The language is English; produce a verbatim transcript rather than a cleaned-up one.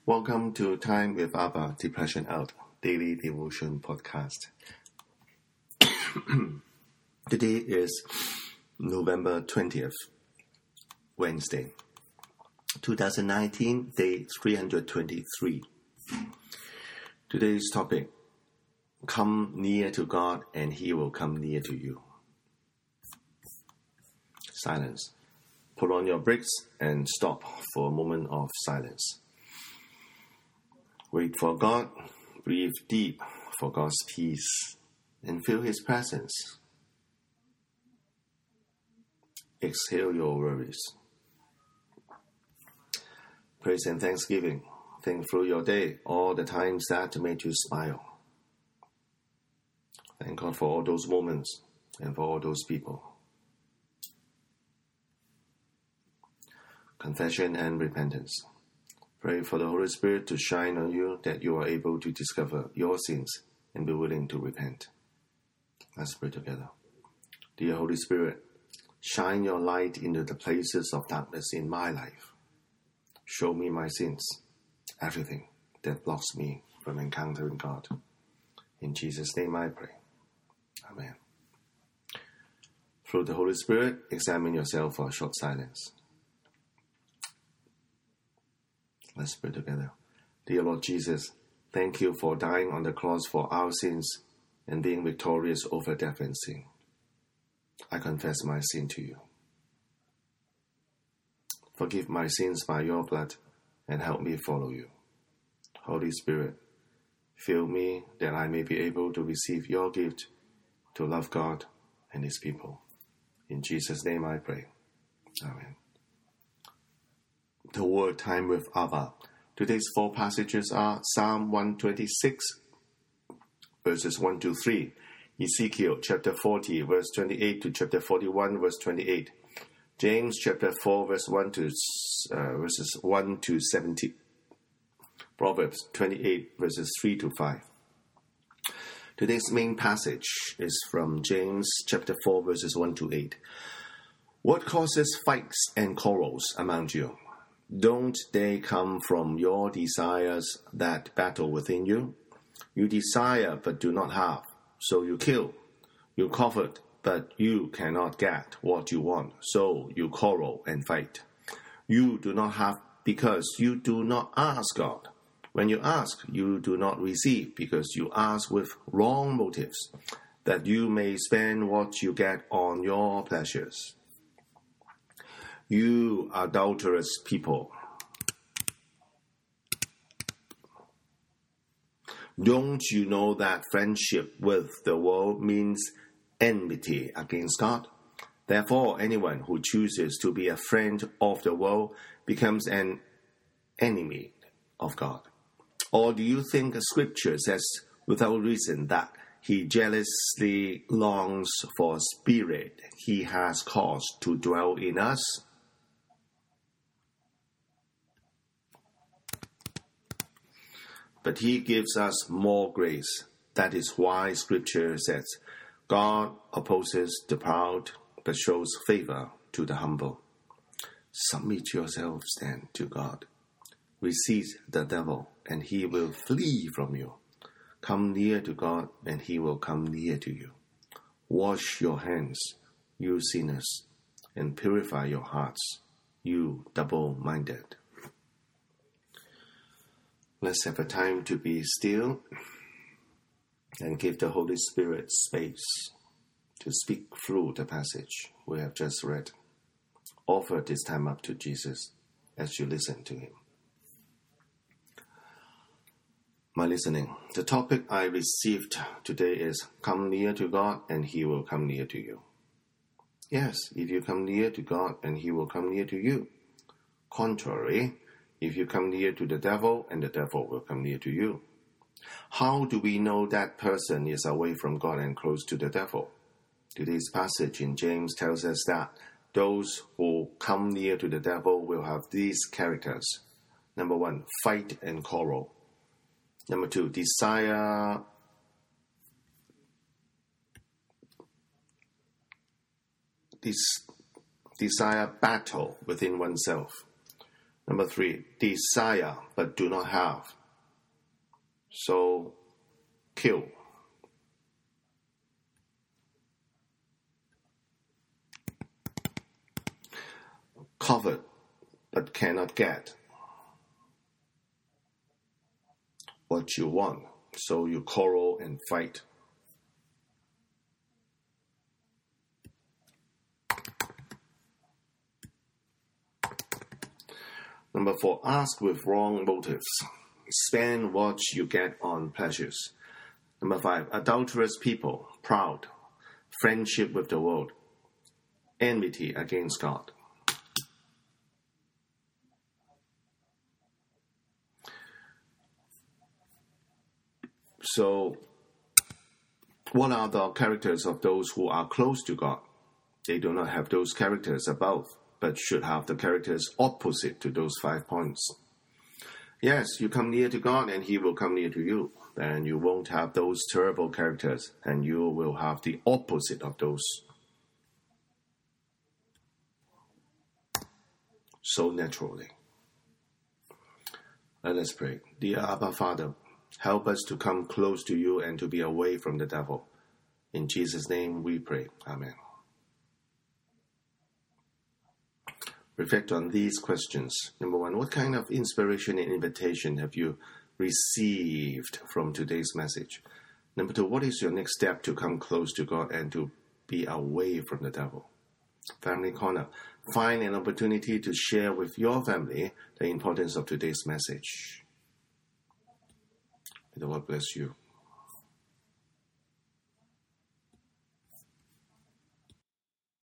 Welcome to Time with Abba, Depression Out, Daily Devotion Podcast. Today is November twentieth, Wednesday, twenty nineteen, day three hundred twenty-three. Today's topic, come near to God and He will come near to you. Silence. Put on your brakes and stop for a moment of silence. Wait for God, breathe deep for God's peace, and feel His presence. Exhale your worries. Praise and thanksgiving. Think through your day, all the times that made you smile. Thank God for all those moments and for all those people. Confession and repentance. Pray for the Holy Spirit to shine on you, that you are able to discover your sins and be willing to repent. Let's pray together. Dear Holy Spirit, shine your light into the places of darkness in my life. Show me my sins, everything that blocks me from encountering God. In Jesus' name I pray. Amen. Through the Holy Spirit, examine yourself for a short silence. Let's pray together. Dear Lord Jesus, thank you for dying on the cross for our sins and being victorious over death and sin. I confess my sin to you. Forgive my sins by your blood and help me follow you. Holy Spirit, fill me that I may be able to receive your gift to love God and His people. In Jesus' name I pray. Amen. The word Time with Abba. Today's four passages are Psalm one twenty-six, verses one to three, Ezekiel chapter forty, verse twenty-eight to chapter forty-one, verse twenty-eight, James chapter four, verse one to uh, verses one to seventeen, Proverbs twenty-eight, verses three to five. Today's main passage is from James chapter four, verses one to eight. What causes fights and quarrels among you? Don't they come from your desires that battle within you? You desire but do not have, so you kill. You covet but you cannot get what you want, so you quarrel and fight. You do not have because you do not ask God. When you ask, you do not receive because you ask with wrong motives, that you may spend what you get on your pleasures. You adulterous people, don't you know that friendship with the world means enmity against God? Therefore, anyone who chooses to be a friend of the world becomes an enemy of God. Or do you think the Scripture says without reason that He jealously longs for a spirit He has caused to dwell in us? But He gives us more grace. That is why Scripture says, God opposes the proud, but shows favor to the humble. Submit yourselves then to God. Resist the devil, and he will flee from you. Come near to God, and He will come near to you. Wash your hands, you sinners, and purify your hearts, you double-minded. Let's have a time to be still and give the Holy Spirit space to speak through the passage we have just read. Offer this time up to Jesus as you listen to Him. My listening, the topic I received today is come near to God and He will come near to you. Yes, if you come near to God and He will come near to you. Contrary, if you come near to the devil, and the devil will come near to you. How do we know that person is away from God and close to the devil? Today's passage in James tells us that those who come near to the devil will have these characters. Number one, fight and quarrel. Number two, desire des- desire battle within oneself. Number three, desire but do not have. So, kill. Covet but cannot get what you want, so you quarrel and fight. Number four, ask with wrong motives. Spend what you get on pleasures. Number five, adulterous people, proud, friendship with the world, enmity against God. So, what are the characters of those who are close to God? They do not have those characters above, but should have the characters opposite to those five points. Yes, you come near to God and He will come near to you. Then you won't have those terrible characters, and you will have the opposite of those. So naturally. Let us pray. Dear Abba Father, help us to come close to you and to be away from the devil. In Jesus' name we pray. Amen. Reflect on these questions. Number one, what kind of inspiration and invitation have you received from today's message? Number two, what is your next step to come close to God and to be away from the devil? Family Corner. Find an opportunity to share with your family the importance of today's message. May the Lord bless you.